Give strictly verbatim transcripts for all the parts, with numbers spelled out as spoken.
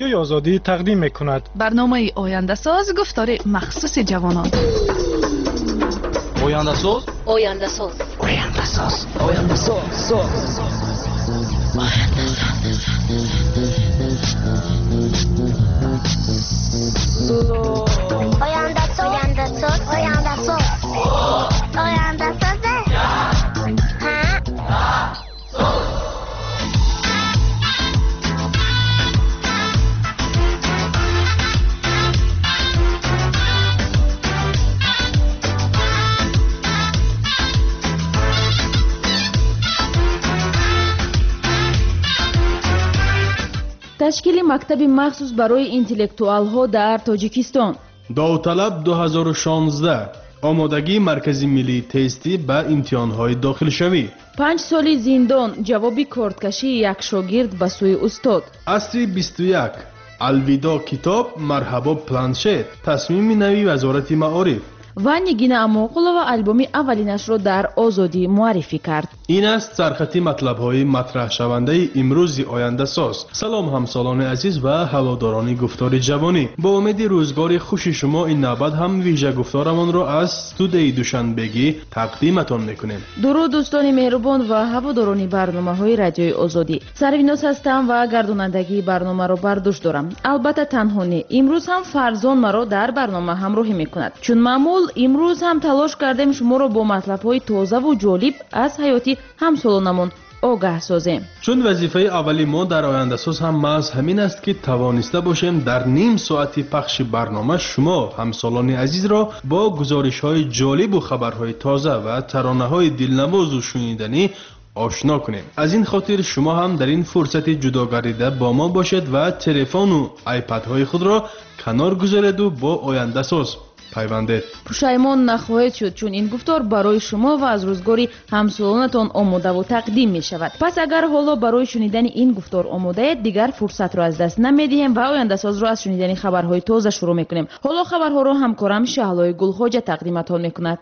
رادیوی آزادی تقدیم می‌کند. برنامه آینده ساز گفتار مخصوص جوانان. آینده ساز آینده ساز آینده ساز آینده ساز آینده ساز آینده ساز آینده ساز آینده ساز تشکیل مکتب مخصوص برای اینتלקتوال‌ها در تاجیکستان. داوطلب دو هزار و شانزده آمادگی مرکزی ملی تستی به امتحان‌های داخل شوی. پنج سالی زندان جوابی کارتکشی یک شاگرد به سوی استاد. عصر بیست و یک الویدا کتاب مرحبا پلانشت تصمیم نوی وزارت معارف. و نگین اماقلова البومی اولینش را در آزادی معرفی کرد. این است سرخطی مطلب‌های مطرح شونده امروز آینده ساز. سلام همسالان عزیز و هواداران گفتار جوانی. با امید روزگار خوش شما این نوبت هم ویژه گفتارمان را از استودیوی دوشنبگی تقدیمتان میکنیم. درود دوستان مهربان و هواداران برنامه‌های رادیوی آزادی. سرویناس هستم و گردانندگی برنامه را بر دوش دارم. البته تنها نه. امروز هم فرزان مرا در برنامه همراهی میکند. چون معمول امروز هم تلاش کردیم شما را با مطلب‌های تازه و جالب از حیاتی همسالانمون آگاه سازیم. چون وظیفه اولی ما در آینده ساز هم محض همین است که توانسته باشیم در نیم ساعتی پخش برنامه شما همسالان عزیز را با گزارش‌های جالب و خبرهای تازه و ترانه‌های دلنواز و شنیدنی آشنا کنیم. از این خاطر شما هم در این فرصت جداگردیده با ما باشید و تلفن و آیپدهای خود را کنار گذارید و با آینده ساز پیوندید. پشیمان نخواهید شد چون این گفتار برای شما و از روزگاری همسالانتان آماده و تقدیم می شود. پس اگر حالا برای شنیدن این گفتار آماده اید دیگر فرصت را از دست نمیدهیم و آینده ساز را از شنیدن خبرهای تازه شروع میکنیم. حالا خبرها را همکارم شهلای گلخواجه تقدیمتان میکند.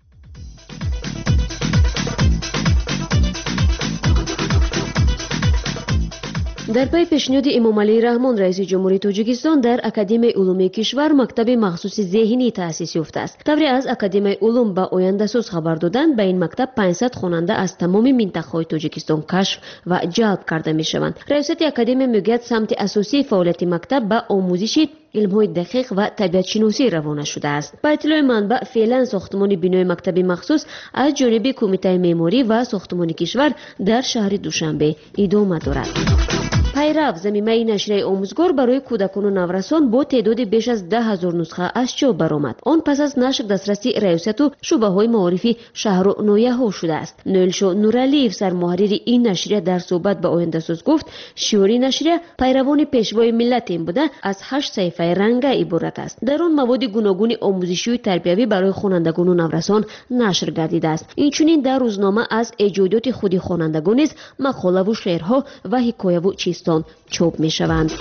در پی پیشنهاد امامعلی رحمان رئیس جمهوری تاجیکستان در اکادمی علوم کشور مکتب مخصوص ذهنی تأسیس یافته است. طوری از اکادمی علوم با آینده ساز خبر دادند به این مکتب پانصد خواننده از تمام منطقه‌های تاجیکستان کشف و جلب کرده میشوند. رئیس اکادمی میگوید سمت اساسی فعالیت مکتب با آموزش علم‌های دقیق و طبیعت شناسی روانه شده است. با اطلاع منبع فعلا ساختمان بنای مکتب مخصوص از جانب کمیته معماری و ساختمان کشور در شهر دوشنبه ادامه دارد. پیرو ضمیمه نشریه آموزگار برای کودکان و نورسان با تعداد بیش از ده هزار نسخه از چاپ برآمد. آن پس از نشر دسترسی ریاست و شعبه‌های معارفی شهر و ناحیه‌ها شده است. نویلشو نورعلیف سرمحرر این نشریه در صحبت با آینده ساز گفت شعار نشریه پیروان پیشوای ملت این بوده از هشت صفحه رنگه عبارت است. در آن مواد گوناگون آموزشی و تربیوی برای خوانندگان و نورسان نشر گردیده است. اینچنین در روزنامه از ایجادات خود خوانندگان نیز مقاله و شعرها و حکایه و چیستان چاپ می شوند.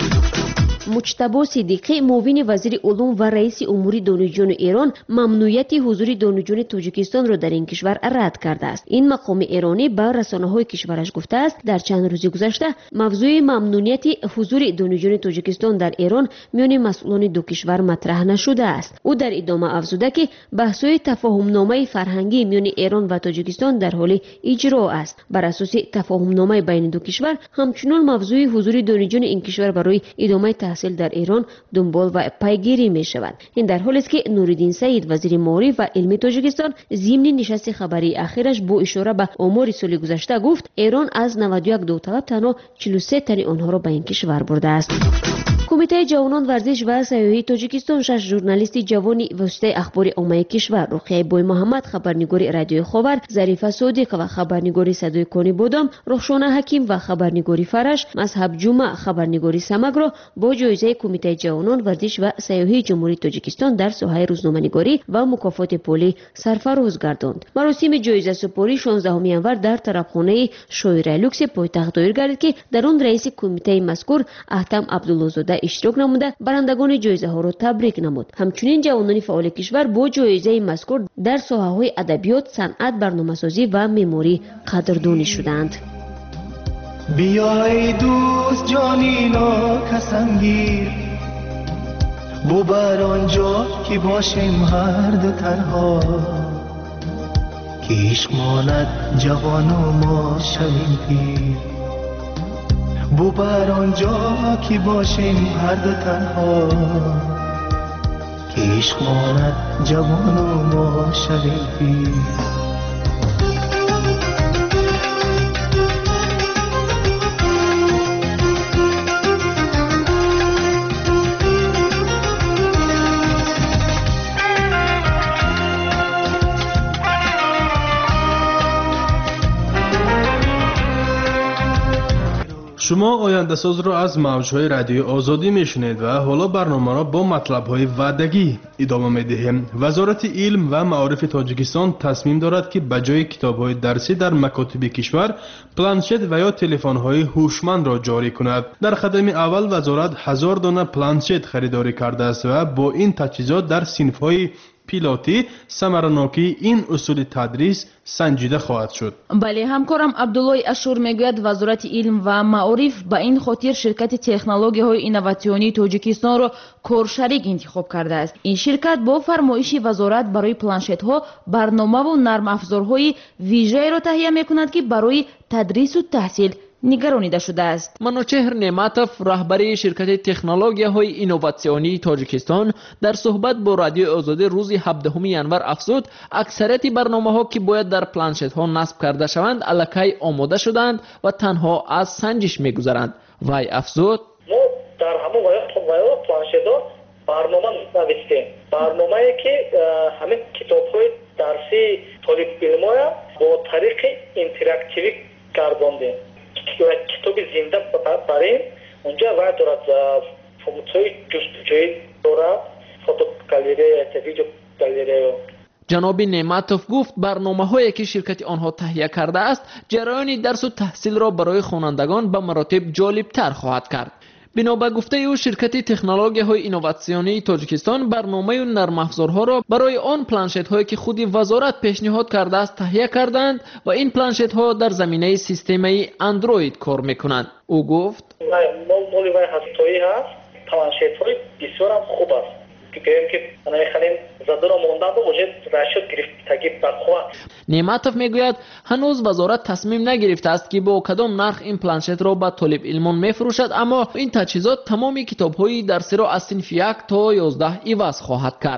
مجتبی صدیقی معاون وزیر علوم و رئیس امور دانشجویان ایران ممنوعیت حضور دانشجویان تاجیکستان را در این کشور رد کرده است. این مقام ایرانی با رسانه‌های کشورش گفته است در چند روز گذشته موضوع ممنوعیت حضور دانشجویان تاجیکستان در ایران میان مسئولان دو کشور مطرح نشده است. او در ادامه افزوده که بحث‌های تفاهم‌نامه فرهنگی میان ایران و تاجیکستان در حال اجرا است. بر اساس تفاهم‌نامه بین دو کشور همچنین موضوع حضور دانشجویان این کشور برای ادامه تحصیل در ایران دنبال و پیگیری می شود. این در حالی است که نوردین سعید وزیر معارف و علمی تاجیکستان ضمن نشست خبری اخیرش با اشاره به آمار سال گذشته گفت ایران از نود و یک داوطلب تنها چهل و سه تن آنها را به این کشور برده است. کمیته جوانان ورزش و سیاحی تاجیکستان شش ژورنالیست جوانی واسطه اخبار عامه کشور رقیه بوی محمد، خبرنگار رادیو خاور، ظریفه صادق و خبرنگار صدای کانی بادام، رخشانه حکیم و خبرنگار فرش، مذهب جمعه خبرنگار سمک را با جایزه کمیته جوانان ورزش و سیاحی جمهوری تاجیکستان در ساحه روزنامه‌نگاری و مکافات پولی سرفراز گرداند. مراسم جایزه سپاری شانزدهم ژانویه در طربخانه شاعر لوکس پایتخت دایر گردید که در آن رئیس کمیته مذکور احتم عبدالله‌زاده اشتراک نموده برندگان جایزه ها را تبریک نمود. همچنین جوانان فعال کشور با جایزه مذکور در ساحه‌های ادبیات، صنعت، برنامه‌سازی و معماری قدردانی شدند. بیای دوست جانینا کسم گیر بو بر آنجا که باشیم هر دو تنها که عشق ماند جوان و ما شویم پیر بو بر آنجا که باشیم هر دو تنها که عشق ماند جوان و ما شویم پیر شما آینده ساز را از موجهای رادیو آزادی میشنید و حالا برنامه را با مطلب‌های وعدگی ادامه می‌دهیم. وزارت علم و معارف تاجیکستان تصمیم دارد که به جای کتاب‌های درسی در مکاتب کشور پلانشت و یا تلفن‌های هوشمند را جاری کند. در قدم اول وزارت هزار دانه پلانشت خریداری کرده است و با این تجهیزات در صنف‌های پیلوتی ثمرناکی این اصول تدریس سنجیده خواهد شد. بله، همکارم عبدالله اشور میگوید وزارت علم و معارف به این خاطر شرکت تکنولوژی های اینواتیونی تاجیکستان را کارشریک انتخاب کرده است. این شرکت با فرمایش وزارت برای پلانشت ها برنامه و نرم افزارهای ویژه را تهیه میکند که برای تدریس و تحصیل نگرانیده شده است. منوچهر نعمتوف رهبر شرکت تکنولوژی های اینواتیونی تاجیکستان در صحبت با رادیو آزادی روز هفدهم ینور افزود اکثریت برنامه ها که باید در پلانشت ها نصب کرده شوند الکی آماده شدند و تنها از سنجش میگذرند. وی افزود ما در همون وایو پلانشت ها برنامه نوشتیم، برنامه‌ای که همین کتاب‌های درسی طالب علم‌ها با طریق اینتراکتیوی گرداندیم. کتاب زنده بریم اونجا و دارد فونکسیون جستجویی دارد، فوتو گالری، ویدیو گالری. جناب نعمتوف گفت برنامه هایی که شرکت آنها تهیه کرده است جریان درس و تحصیل را برای خوانندگان به مراتب جالب تر خواهد کرد. بنا به گفته او شرکت تکنولوژی های اینواتیونی تاجیکستان برنامه و نرم افزارها را برای آن پلانشت هایی که خودی وزارت پیشنهاد کرده است تهیه کردند و این پلانشت ها در زمینه سیستم اندروید کار میکنند. او گفت مولی و هستایی هست، پلانشت های بسیار خوب است که گویم که خانیم زده را مونده با وجود رشد گرفتگی برخواه. نعمتوف میگوید هنوز وزارت تصمیم نگرفته است که با کدام نرخ این پلانشت را به طالب علمان میفروشد، اما این تجهیزات تمامی کتاب های درسی را از صنف یک تا یازده عوض خواهد کرد.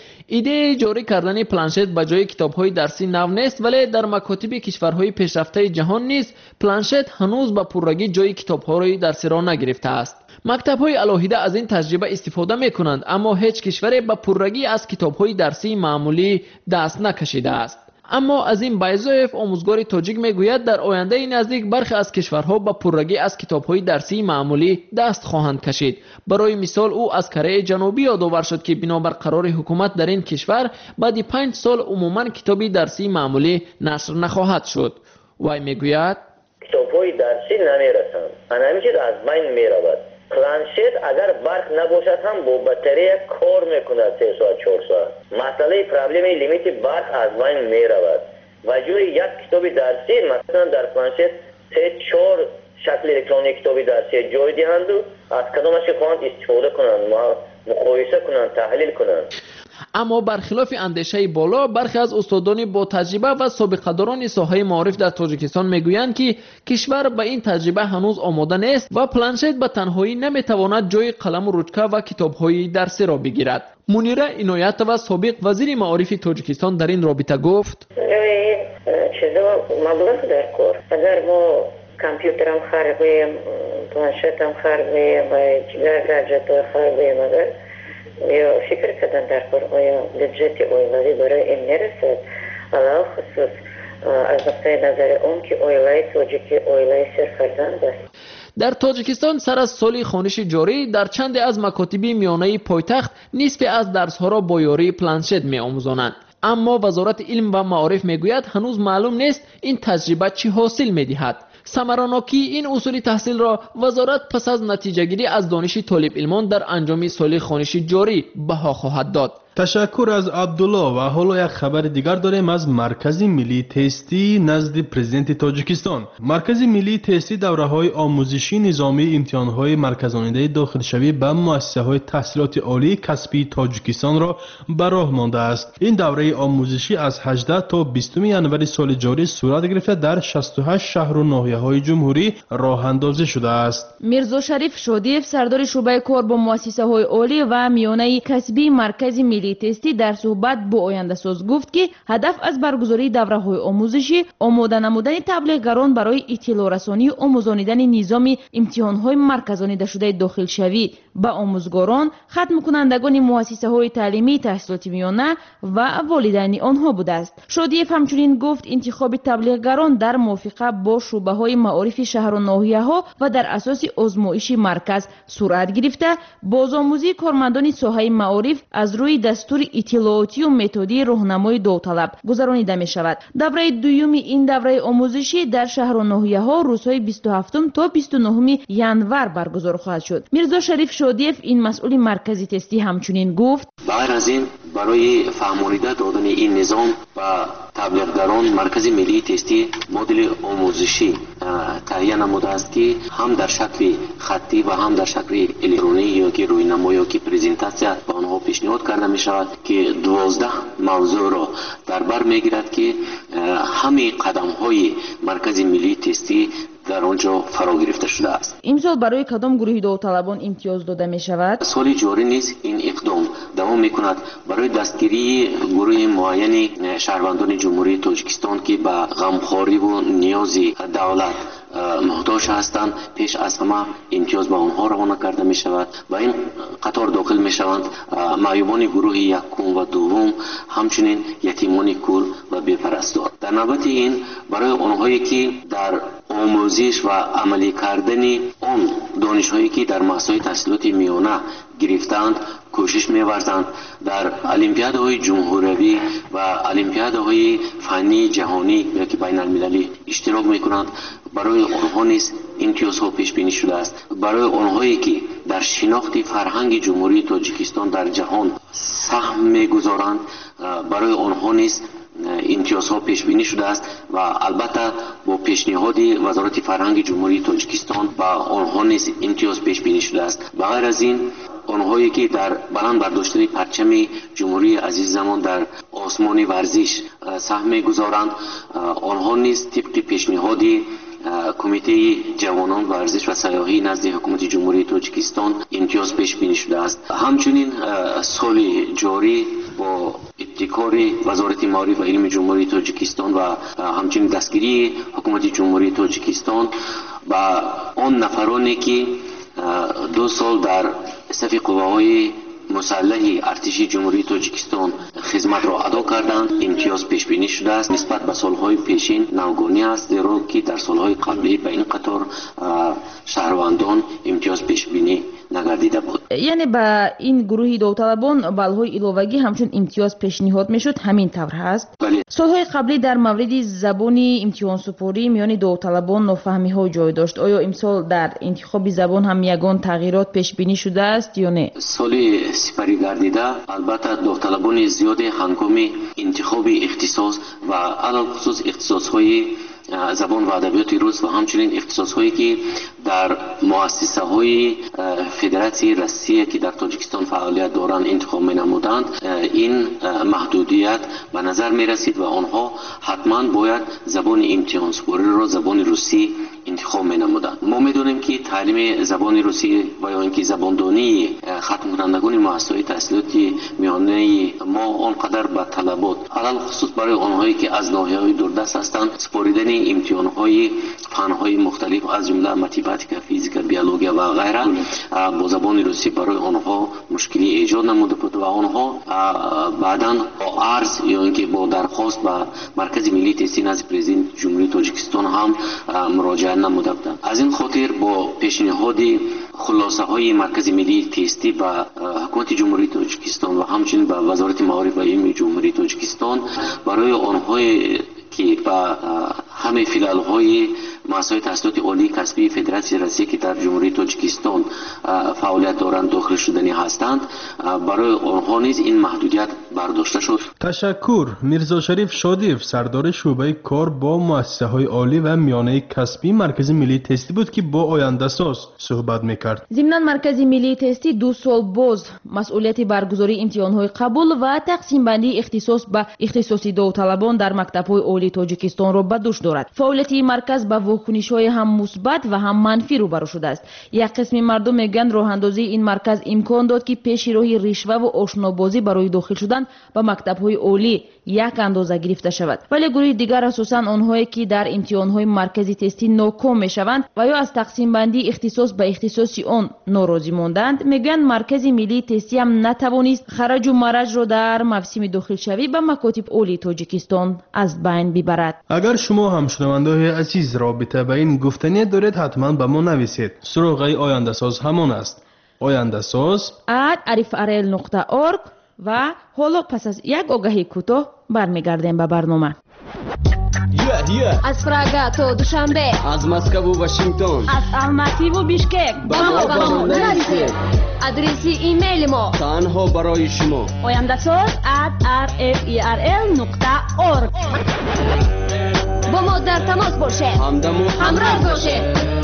ایده جاری کردن پلانشت به جای کتاب‌های درسی نو نیست، ولی در مکاتب کشورهای پیشرفته جهان نیز پلانشت هنوز به پررگی جای کتاب‌های درسی را نگرفته است. مکتب‌های علاهیده از این تجربه استفاده می‌کنند، اما هیچ کشوری به پررگی از کتاب‌های درسی معمولی دست نکشیده است. اما از این بایزوف آموزگار تاجیک میگوید در آینده نزدیک برخی از کشورها با پررگی از کتاب‌های درسی معمولی دست خواهند کشید. برای مثال او از کره جنوبی یادآور شد که بنابر قرار حکومت در این کشور بعد پنج سال عموما کتابی درسی معمولی نشر نخواهد شد. وی میگوید کتاب‌های درسی نمیرسند، همینجور از بین میرود. پلانشت اگر برق نباشد هم با بطری کار میکنه سه ساعت چهار ساعت. مسئله پرابلم لیمیت برق از بین میرود و جوری یک کتاب درسی مثلا در پلانشت سه چهار شکل الکترونیک کتاب درسی جای دهند و از کدامش خواهند استفاده کنند، مقایسه کنند، تحلیل کنند. اما برخلاف اندیشه بالا برخی از استادان با تجربه و سابقه‌داران ساحه معارف در تاجیکستان میگویند که کشور به این تجربه هنوز آماده نیست و پلانشت به تنهایی نمیتواند جای قلم و رجکه و کتاب‌های درسی را بگیرد. منیره عنایتова سابق وزیر معارف تاجیکستان در این رابطه گفت چیزا مبلغ در کار اگر ما کامپیوترم خرابیم، پلانشتم خرابیم و گاجت خرابیم اگر یا فکر کردن در کار آیا بودجت اویلایی برای این نرسد، علاوه خصوص از نقطه نظر اون که اویلای تاجیکی اویلای سرفرزند است. در تاجیکستان سر از سال خوانش جاری در چند از مکاتب میانه پایتخت نصف از درس‌ها را با یاری پلانشت می‌آموزانند. اما وزارت علم و معارف میگوید هنوز معلوم نیست این تجربه چی حاصل می‌دهد. ثمرناکی این اصول تحصیل را وزارت پس از نتیجه گیری از دانش طالب علمان در انجام سال خوانش جاری بها خواهد داد. تشکر از عبدالله. و حالا یک خبر دیگر داریم از مرکز ملی تستی نزد پرزیدنت تاجیکستان. مرکز ملی تستی دوره‌های آموزشی نظامی امتحان‌های مرکزانیده داخلشوی به مؤسسه‌های تحصیلات عالی کسبی تاجیکستان را به راه مانده است. این دوره آموزشی از هجدهم تا بیستم ژانویه سال جاری صورت گرفته در شصت و هشت شهر و ناحیه‌های جمهوری راه اندازی شده است. میرزا شریف شودیف سردار شعبه کار با مؤسسه‌های عالی و میانه کسبی مرکز ملی تستی در صحبت با آینده ساز گفت که هدف از برگزاری دوره‌های آموزشی آماده نمودن تبلیغگران برای اطلاع رسانی و آموزانیدن نظام امتحان‌های مرکزانیده شده داخلشوی به آموزگاران، ختم کنندگان مؤسسه‌های تعلیمی تحصیلات میانه و والدین آنها بوده است. شودیف همچنین گفت انتخاب تبلیغگران در موافقت با شعبه‌های معارف شهر و ناحیه‌ها و در اساس آزمایش مرکز صورت گرفته. بازآموزی کارمندان ساحه معارف از روی دستور اطلاعاتی و متدی راهنمای داوطلب گذرانیده می شود. دوره دوم این دوره آموزشی در شهر و ناحیه‌ها روزهای بیست و هفتم تا بیست و نهم ژانویه برگزار خواهد شد. میرزا شریف شودیف این مسئول مرکزی تستی همچنین گفت غیر از این برای فهمانیده دادن این نظام و تبلیغگران مرکز ملی تستی مدل آموزشی تهیه نموده است که هم در شکل خطی و هم در شکل الکترونیکی یا که روینما یا که پرزنتاسیا به آنها پیشنهاد کرده می شود که دوازده موضوع را در بر می گیرد که همه قدم های مرکز ملی تستی در آنجا فرا گرفته شده است. امسال برای کدام گروه داوطلبان امتیاز داده می شود؟ سال جاری نیز این اقدام دوام می کند برای دستگیری گروه معین شهروندان جمهوری تاجیکستان که به غمخواری و نیاز دولت محتاج هستند. پیش از همه امتیاز به آنها روانه کرده می شود و این قطار داخل می شوند معیوبان گروه یکم و دوم، همچنین یتیمان کول و بی‌پرستار. در نوبت این برای آنهایی که در آموزش و عملی کردن آن دانش‌هایی که در مؤسسه‌های تحصیلات میانه گرفتند کوشش می‌ورزند در المپیادهای جمهوری و المپیادهای فنی جهانی یا که بین المللی اشتراک می‌کنند. برای آنها نیز امتیازها پیش بینی شده است. برای آنهایی که در شناخت فرهنگ جمهوری تاجیکستان در جهان سهم می‌گذارند برای آنها نیز امتیازها پیش بینی شده است و البته با پیشنهاد وزارت فرهنگ جمهوری تاجیکستان با آنها نیز امتیاز پیش بینی شده است. و غیر از این آنهایی که در بلند برداشتن پرچم جمهوری عزیز زمان در آسمان ورزش سهم می‌گذارند آنها نیز طبق پیشنهاد کمیته جوانان ورزش و سیاحی نزد حکومت جمهوری تاجیکستان امتیاز پیش بینی شده است. همچنین سال جاری با ابتکار وزارت معارف و علم جمهوری تاجیکستان و همچنین دستگیری حکومت جمهوری تاجیکستان و آن نفرانی که دو سال در صف قواهای مسلح ارتش جمهوری تاجیکستان خدمت را ادا کردند امتیاز پیش بینی شده است. نسبت به سالهای پیشین نوگانی است، زیرا که در سالهای قبلی به این قطار شهروندان امتیاز پیش بینی نگردیده بود. یعنی به این گروه داوطلبان بالهای علاوگی همچون امتیاز پیشنهاد میشد، همین طور هست؟ بله. سالهای قبلی در مورد زبان امتحان سپاری میان داوطلبان نافهمی ها جای داشت. آیا امسال در انتخاب زبان هم یگان تغییرات پیش بینی شده است یا نه؟ سال سپری گردیده البته داوطلبان زیاد هنگام انتخاب اختصاص و علاوه خصوص اختصاص‌های زبان و ادبیات روس و همچنین اختصاص‌هایی که در مؤسسه‌های فدراسیون روسیه که در تاجیکستان فعالیت دارند انتخاب می‌نمودند، این محدودیت به نظر می‌رسید و آنها حتما باید زبان امتحان سپاری را زبان روسی انتخاب می‌نمودند. ما می‌دونیم که تعلیم زبان روسی و یا اینکه زباندانی ختم کنندگان مؤسسه‌های تحصیلاتی میانه ما آنقدر به طلبات علل خصوص برای آنهایی که از ناحیه‌های دوردست هستند سپاریدن امتحان‌های فن‌های مختلف از جمله متماتیک، فیزیک، بیولوژی و غیره با زبان روسی برای آنها مشکلی ایجاد نموده بود و آنها بعداً با عرض یا اینکه با درخواست به مرکز ملی تستی نزد پرزیدنت جمهوری تاجیکستان هم مراجعه نموده بودند. از این خاطر با پیشنهاد خلاصه های مرکز ملی تستی و حکومت جمهوری تاجیکستان و همچنین به وزارت معارف و علم جمهوری تاجیکستان برای آنهای که با همه فیلال‌های مؤسسه‌های تحصیلات عالی کسبی فدراسیون روسیه که در جمهوری تاجیکستان فعالیت دارند داخل شدنی هستند، برای آنها نیز این محدودیت برداشته شد. تشکر. میرزا شریف شادیف سردار شعبه کار با مؤسسه‌های عالی و میانه کسبی مرکز ملی تستی بود که با آینده ساز صحبت میکرد. ضمناً مرکز ملی تستی دو سال باز مسئولیت برگزاری امتحان‌های قبول و تقسیم بندی اختصاص به اختصاصی داوطلبان در مکتب‌های عالی تاجیکستان را به دوش دارد. فعالیت مرکز با واکنش‌های هم مثبت و هم منفی روبرو شده است. یک قسم مردم میگن راه اندازی این مرکز امکان داد که پیش روی رشوه و آشنابازی برای داخل شدن به مکتب‌های عالی یک اندازه گرفته شود، ولی گروه دیگر اساساً آنهایی که در امتحان‌های مرکزی تستی ناکام میشوند و یا از تقسیم بندی اختصاص به اختصاصی آن ناراضی ماندند، میگن مرکز ملی تستی هم نتوانست خرج و مرج را در موسم داخل شوی به مکاتب عالی تاجیکستان از بین ببرد. اگر شما هم شنونده‌های عزیز رابطه به این گفتنی دارید حتما به ما نویسید. سراغ آینده ساز همان است. آینده ساز ات arif arel نقطه org و حالا پس از یک آگهی کوتاه برمیگردیم به برنامه. Yeah, yeah. از پراگا تا دوشنبه، از مسکو و واشنگتن، از الماتی و بیشکک با ما با ما نویسید. آدرس ایمیل ما تنها برای شما oyandasaz at rferl نقطه org. با ما در تماس باشید، همدم و همراه باشید.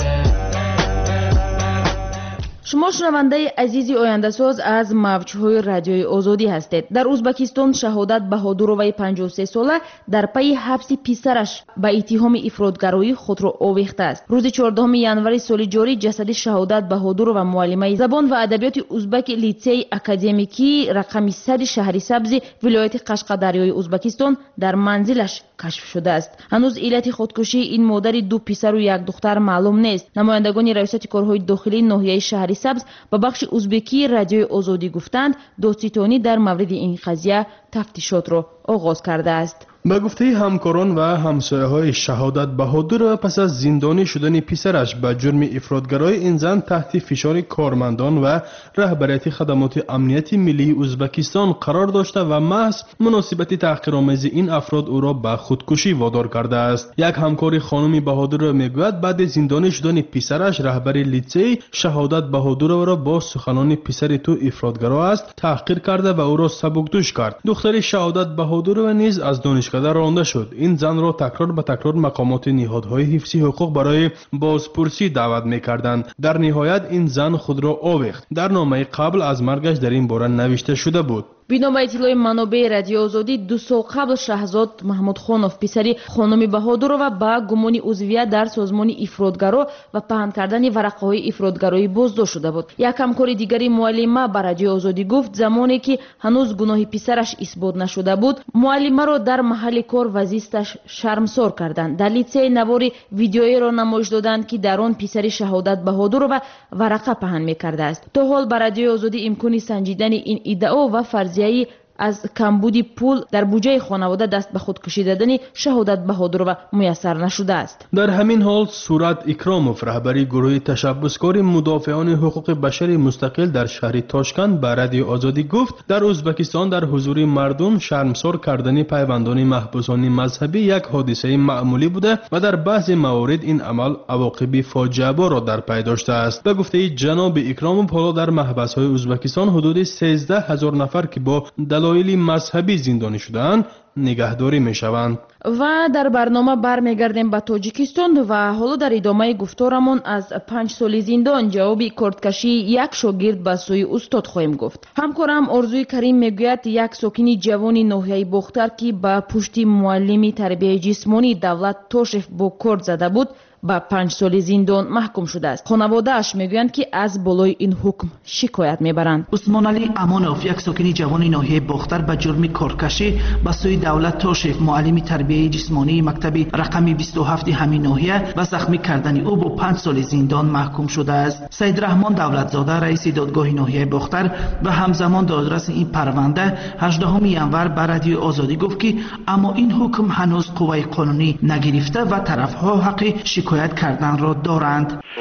شما شنونده عزیزی آینده ساز از موجهای رادیوی آزادی هستید. در ازبکستان شهادت بهادروی پنجاه و سه ساله در پی حبس پسرش به اتهام افراطگرایی خود را آویخته است. روز چهاردهم ینوری سال جاری جسد شهادت بهادر و معلمه زبان و ادبیات ازبک لیسه اکادمیکی رقم صد شهر سبز ولایت قشقادریای ازبکستان در منزلش کشف شده است. هنوز علت خودکشی این مادر دو پسر و یک دختر معلوم نیست. نمایندگان ریاست کارهای داخلی ناحیه شهر سبز به بخش ازبکی رادیوی آزادی گفتند دادستانی در مورد این قضیه تفتیشات را آغاز کرده است. به گفته همکاران و همسایه‌های شهادت بهادر پس از زندانی شدن پسرش به جرم افراطگرایی این زن تحت فشار کارمندان و رهبریت خدمات امنیتی ملی ازبکستان قرار داشته و محض مناسبت تحقیرآمیز این افراد او را به خودکشی وادار کرده است. یک همکار خانم بهادر میگوید بعد زندانی شدن پسرش رهبر لیسه شهادت بهادر را با سخنان پسر تو افراطگرا است تحقیر کرده و او را سبکدوش کرد. دختر شهادت بهادر نیز از دانشگاه رانده شد. این زن را تکرار به تکرار مقامات نهادهای حفظی حقوق برای بازپرسی دعوت می‌کردند. در نهایت این زن خود را آویخت. در نامه قبل از مرگش در این باره نوشته شده بود. بنا به اطلاع منابع رادیو آزادی دو سال قبل شهزاد محمود خانوف پسری خانم بهادر و با گمان عضویت در سازمان افراطگرا و پهن کردن ورقه‌های افراطگرایی بازداشت شده بود. یک همکار دیگری معلمه به رادیو آزادی گفت زمانی که هنوز گناه پسرش اثبات نشده بود معلمه را در محل کار و زیستش شرمسار کردند. در لیسه نواری ویدیویی را نمایش دادند که در آن پسر شهادت بهادر و ورقه پهن می‌کرده است. تا حال به رادیو آزادی امکان سنجیدن این ادعا و فرض از کمبودی پول در بودجه خانواده دست به خودکشی دادن شهادت بهادر و میسر نشده است. در همین حال صورت اکراموف رهبری گروه تشبسکار مدافعان حقوق بشر مستقل در شهر تاشکند به رادیو آزادی گفت در ازبکستان در حضور مردم شرمسار کردن پیوندان محبوسان مذهبی یک حادثه معمولی بوده و در بعضی موارد این عمل عواقب فاجعه بار را در پی داشته است. به گفته جناب اکراموف حالا در محبس‌های ازبکستان حدود سیزده هزار نفر که با دلایل مذهبی زندانی شدند نگهداری میشوند. و در برنامه برمیگردیم به تاجیکستان و حالا در ادامه گفتارمون از پنج سال زندان جوابی کارتکشی یک شاگرد به سوی استاد خواهیم گفت. همکارم آرزوی کریم میگوید یک ساکن جوان ناحیه بختر که به پشت معلمی تربیت جسمانی دولت توشف با کارت زده بود با پنج سال زندان محکوم شده است. خانواده اش میگویند که از بالای این حکم شکایت میبرند. عثمان علی امانوف یک ساکن جوان ناحیه بختر به جرم کارکشی به سوی دولت توشف معلم تربیت جسمانی مکتب رقم بیست و هفت همین ناحیه و زخمی کردن او با پنج سال زندان محکوم شده است. سید رحمان دولتزاده رئیس دادگاه ناحیه بختر و همزمان دادرس این پرونده هجدهم ینور به رادیو آزادی گفت که اما این حکم هنوز قوه قانونی نگرفته و طرفها حق شکایت کردن را دارند.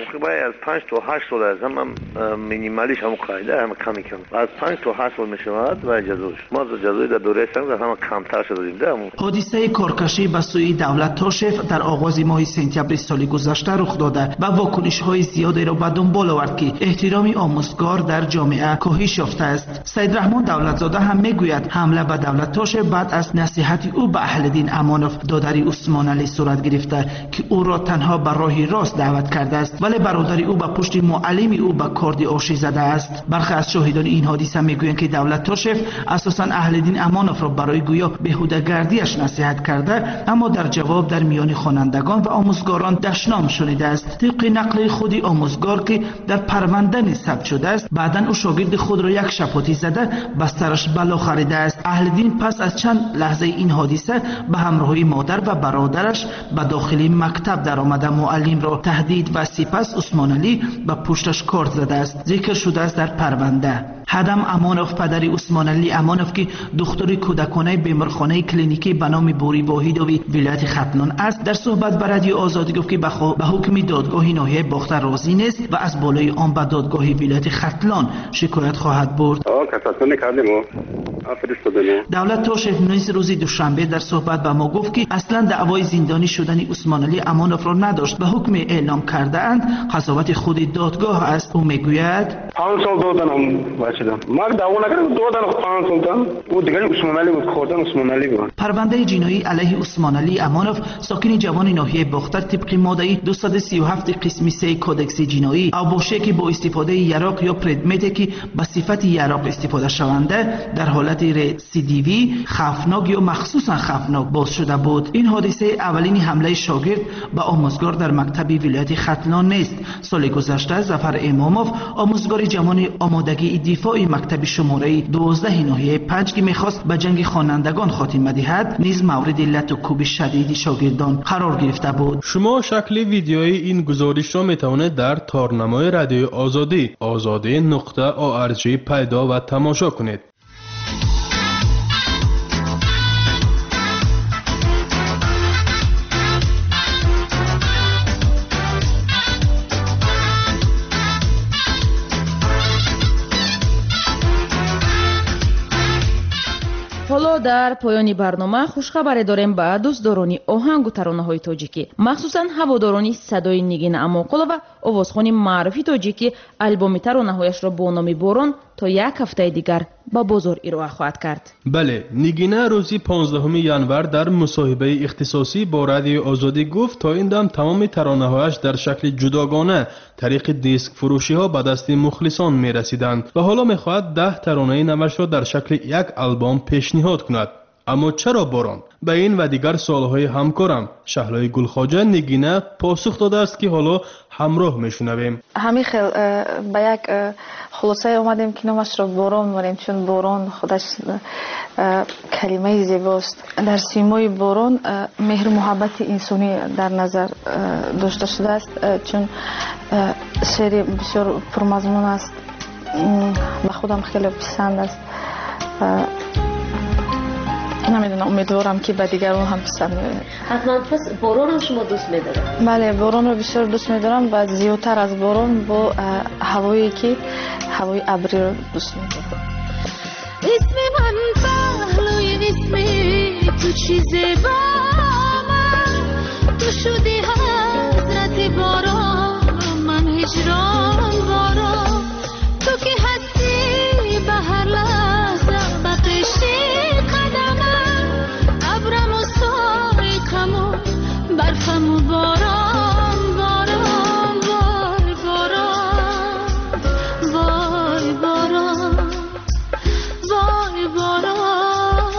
تقریبا از پنج تا هشت سال است. هم مینیمالیش هم قاعده هم کمی کم از پنج تا هشت سال میشود و جزاش ما جزای در دوره سنگ هم کمتر شدیم. حادثه کارکشی به سوی دولت تاشف در آغاز ماه سپتامبر سال گذشته رخ داده و واکنش‌های زیادی را به دنبال آورد که احترام آموزگار در جامعه کاهش یافته است. سید رحمان دولتزاده هم میگوید حمله به دولت تاشف بعد از نصیحت او به اهل دین امانوف دادری عثمان علی صورت گرفته که او را تنها به راه راست دعوت کرده است، ولی برادر او به پشت معلم او به کارد آشی زده است. برخی از شاهدان این حادثه میگویند که دولت تاشف اساساً اهل دین امانوف را برای گویا بهوده‌گردیش نصیحت کرده، اما در جواب در میان خوانندگان و آموزگاران دشنام شنیده است. طبق نقل خودی آموزگار که در پرونده ثبت شده است، بعداً او شاگرد خود را یک شپاتی زده بسترش بلا خریده است. اهل دین پس از چند لحظه این حادثه به همراهی مادر و برادرش به داخل مکتب در آمده معلم را تهدید و سپس عثمان علی به پشتش کارد زده است. ذکر شده است در پرونده. هدم امانوف پدر عثمان علی امانوف که دختر کودکانه بیمارخانه کلینیکی به نام بوری واحدوی ولایت ختلان است، در صحبت با رادیو آزادی گفت که به حکم دادگاه ناحیه باختر راضی نیست و از بالای آن به دادگاه ولایت ختلان شکایت خواهد برد. دولت تاشف نیز روز دوشنبه در صحبت با ما گفت که اصلا دعوای زندانی شدن عثمان علی امانوف را نداشت، به حکم اعلام کرده اند قضاوت خود دادگاه است. او میگوید پنج سال دادن بچه‌دم ما دعوا نکردم دادن پنج سال دادن او دیگه عثمان علی بود خوردن عثمان علی بود. پرونده جنایی علیه عثمان علی امانوف ساکن جوان ناحیه باختر طبق ماده دویست و سی و هفت قسم سه کودکس جنایی اوباشه که با استفاده یراق یا پردمتی که به صفت یراق استفاده شونده در حالت رسیدیوی خفناک یا مخصوصا خفناک باز شده بود. این حادثه اولین حمله شاگرد به آموزگار در مکتب ولایت ختلان نیست. سال گذشته ظفر اماموف آموزگار جوان آمادگی دفاع مکتب شماره دوازده ناحیه پنج که میخواست به جنگ خوانندگان خاتمه دهد نیز مورد لط و کوب شدید شاگردان قرار گرفته بود. شما شکل ویدیوی این گزارش را میتوانید در تارنمای رادیو آزادی آزادی نقطه آرژ پیدا و تماشا کنید. حالا در پایانی برنامه خوشخبری داریم با دوستدارانی آهنگ و ترانه‌های تاجیکی، مخصوصاً هوادارانی صدای نگین اماقلو و آوازخوان معروفی تاجیکی البوم ترانه‌هایش را با نام بورون تا یک هفته دیگر با بازار ارائه خواهد کرد. بله، نگینه روزی پانزدهم ژانویه در مصاحبه اختصاصی با رادیو آزادی گفت تا این دم تمام ترانه‌هایش در شکل جداگانه طریق دیسک فروشی ها به دست مخلصان می رسیدند و حالا می خواهد ده ترانه نوش را در شکل یک آلبوم پیشنهاد کند. اما چرا باران؟ به این و دیگر سوالهای همکارم شهلای گلخواجه نگینه پاسخ داده است که حالا همراه میشنویم. همین خیل به یک خلاصه اومدیم که نامش را باران ماریم، چون باران خودش کلمه زیباست. در سیمای باران مهر و محبت انسانی در نظر داشته شده است، چون شعر بسیار پرمضمون است، به خودم خیلی پسند است. نمیدونم، امیدوارم که به دیگران هم پسند بیاید. حتما. پس باران رو شما دوست می‌دارید؟ بله، باران رو بسیار دوست می‌دارم و زیادتر از باران با هوایی که هوای ابری رو دوست می‌دارم. اسم من پهلوی اسم تو چیزی با من، تو شدی حضرت باران، من هجران باران، تو که هستی به هر لحظه بقشی برفم و باران باران وای باران وای باران وای باران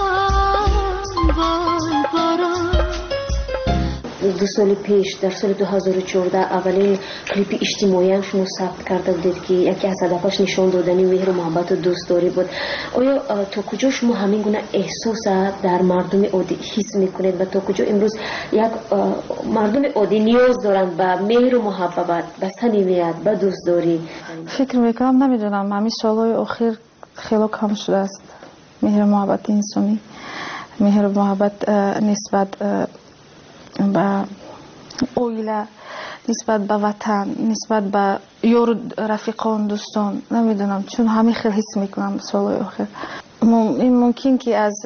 وای باران. دو سال پیش در سال دو هزار و چهارده اولین کلیپ اجتماعی هم شما ثبت کرده بودید که یکی از هدفش نشان دادن مهر و محبت و دوستداری بود. آیا تا کجا شما همین گونه احساس در مردم عادی حس میکنید و تا کجا امروز یک مردم عادی نیاز دارند به مهر و محبت، به صمیمیت، به دوستداری؟ فکر میکنم نمیدونم همین سالهای اخیر خیلی کم شده است مهر و محبت انسانی، مهر و محبت نسبت به اویله، نسبت به وطن، نسبت به یار رفیقان دوستان، نمیدونم چون همین خیلی حس میکنم سالهای آخر. این ممکن که از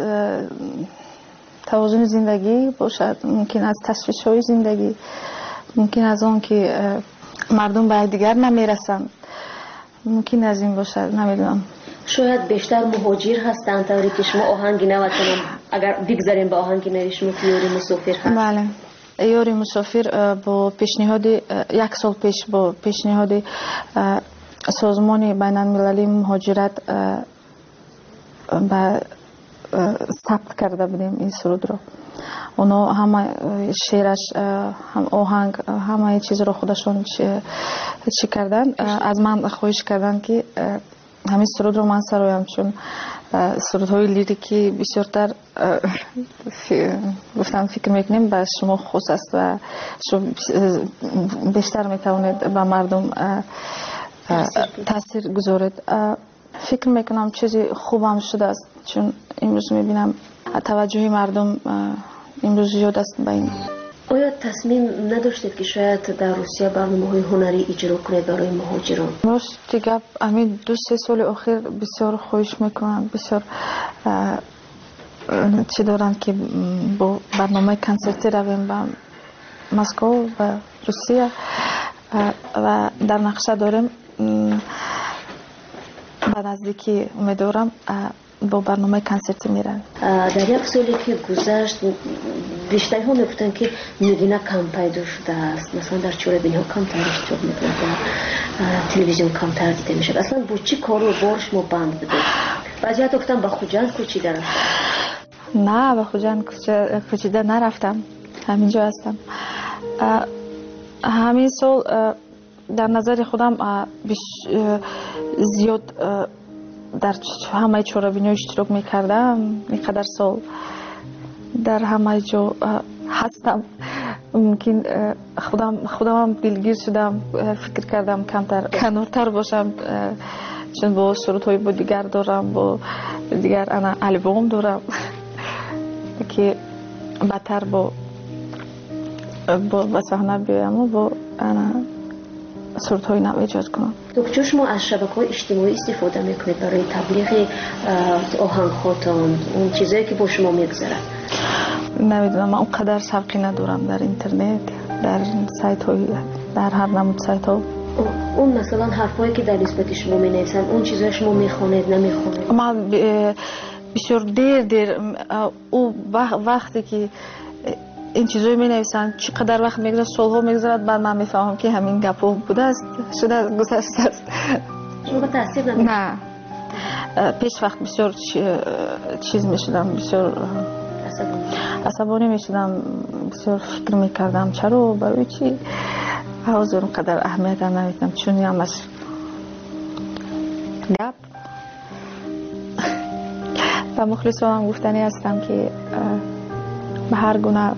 توازن زندگی باشد، ممکن از تشویش های زندگی، ممکن از اون که مردم به دیگر نمیرسند، ممکن از این باشد، نمیدونم. شاید بیشتر مهاجر هستند طوری که شما آهنگی نوتونم اگر بگذاریم به آهنگی نوی شما که یاری مسافر هست. بله، یاری مسافر با پیشنهاد یک سال پیش با پیشنهاد سازمان بین المللی مهاجرت به ثبت کرده بودیم این سرود رو. اونا همه شعرش، هم آهنگ، همه چیز رو خودشون چی کردن، از من خواهش کردن که همین سرود رو من سرایم، چون سرودهای لیریکی بسیارتر گفتم فکر میکنیم به شما خاص است و شما بیشتر میتوانید به مردم تاثیر گذارید. فکر میکنم چیزی خوبم شده است، چون امروز میبینم توجه مردم امروز زیاد است به این. آیا تصمیم نداشتید که شاید در روسیه برنامه‌های هنری اجرا کنید برای مهاجران؟ راست گپ، همین دو سه سال اخیر بسیار خواهش میکنم، بسیار چی دارن که با برنامه کنسرتی رویم به مسکو و روسیه و در نقشه داریم به نزدیکی امیدوارم با برنامه کنسرتی میرن. در یک سالی که گذشت بیشتری ها میگفتن که نگینه کم پیدا شده است، مثلا در چهار دنیا کم ترش چوب میکنه، در تلویزیون کم تر دیده میشد. اصلا با چی کار و بارش ما بند بده؟ بعضی ها گفتن به خوجند کوچیده رفتم. نه، به خوجند کوچیده نرفتم، همینجا هستم. همین سال در نظر خودم زیاد در همه چهاربینی اشتراک میکردم. اینقدر سال در همه جا هستم. ممکن خودم خودم دلگیر شدم، فکر کردم کمتر کنارتر باشم، چون با سرودهای با دیگر دارم، با دیگر انا البوم دارم که بهتر با با صحنه بیایم و با انا سرودهای نو ایجاد کنم. دکتر شما از شبکه‌های اجتماعی استفاده میکنید برای تبلیغ آهنگ‌هاتون، اون چیزایی که با شما میگذره؟ نمیدونم، من اونقدر سبقی ندارم در اینترنت، در سایت های، در هر نمود سایت ها. اون مثلا حرفایی که در نسبت شما مینویسن، اون چیزای شما میخوانید نمیخوانید؟ من بسیار دیر دیر او وقتی که این چیزایی می نویسن چقدر وقت میگذره، سالها میگذرد، بعد من میفهمم که همین گپو بوده است، شده گذشته است. شما تاثیر نمیده؟ نه، پیش وقت بسیار چیز میشدم، بسیار عصبانی میشدم، بسیار فکر میکردم چرا برای چی حوض اونقدر اهمیت هم نمیدم، چون همش گپ. و مخلصانم گفتنی هستم که به هر گونه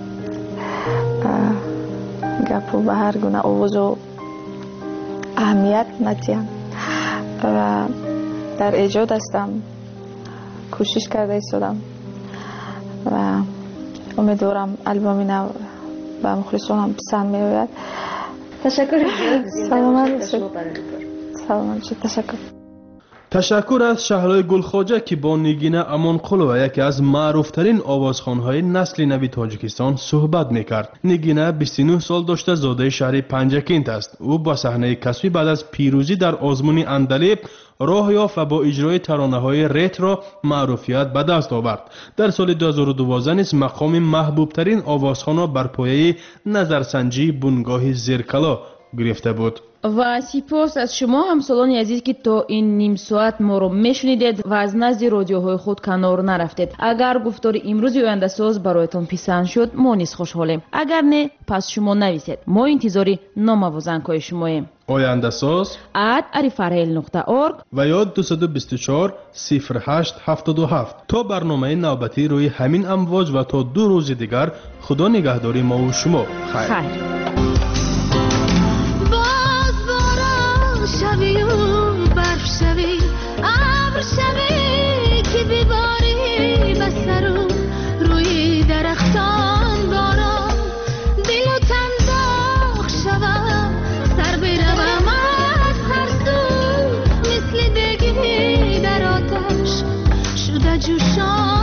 گپ و به هر گونه آواز و اهمیت ندیم و در ایجاد هستم، کوشش کرده ایستادم و امیدوارم البوم نو به مخلصانم پسند میآید. تشکر. سلامت سلامت تشکر. تشکر از شهلای گلخواجه که با نگینه امانقلو یکی از معروفترین آوازخوان‌های نسل نوی تاجیکستان صحبت میکرد. نگینه بیست و نه سال داشته، زاده شهر پنجکینت است. او با صحنه کسبی بعد از پیروزی در آزمون اندلیب راه یافت و با اجرای ترانه‌های ریترو معروفیت به دست آورد. در سال دو هزار و دوازده نیز مقام محبوب ترین آوازخوان بر پایه نظرسنجی بنگاه زیرکلا گرفته بود. و سپاس از شما همسالان عزیز که تا این نیم ساعت ما رو میشنیدید و از نزد رادیوهای خود کنار نرفتید. اگر گفتار امروز آینده ساز برایتان پسند شد، ما نیز خوشحالیم. اگر نه، پس شما نویسید. ما انتظاری نامه‌وزنکای شماییم. آینده ساز ات arifarel نقطه org و یا دو دو چهار صفر هشت هفت دو هفت. تا برنامه نوبتی روی همین امواج و تا دو روز دیگر، خدا نگهداری ما و شما. خیر, خیر. شوی و برف شوی، ابر شوی که بباری به سرو روی درختان باران، دل و تن داغ شوی. بجوشان